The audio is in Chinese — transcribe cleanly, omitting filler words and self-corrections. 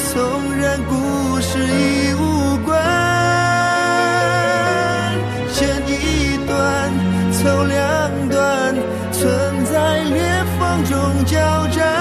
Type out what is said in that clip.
纵然故事已无关，剪一段，凑两段，存在裂缝中交战。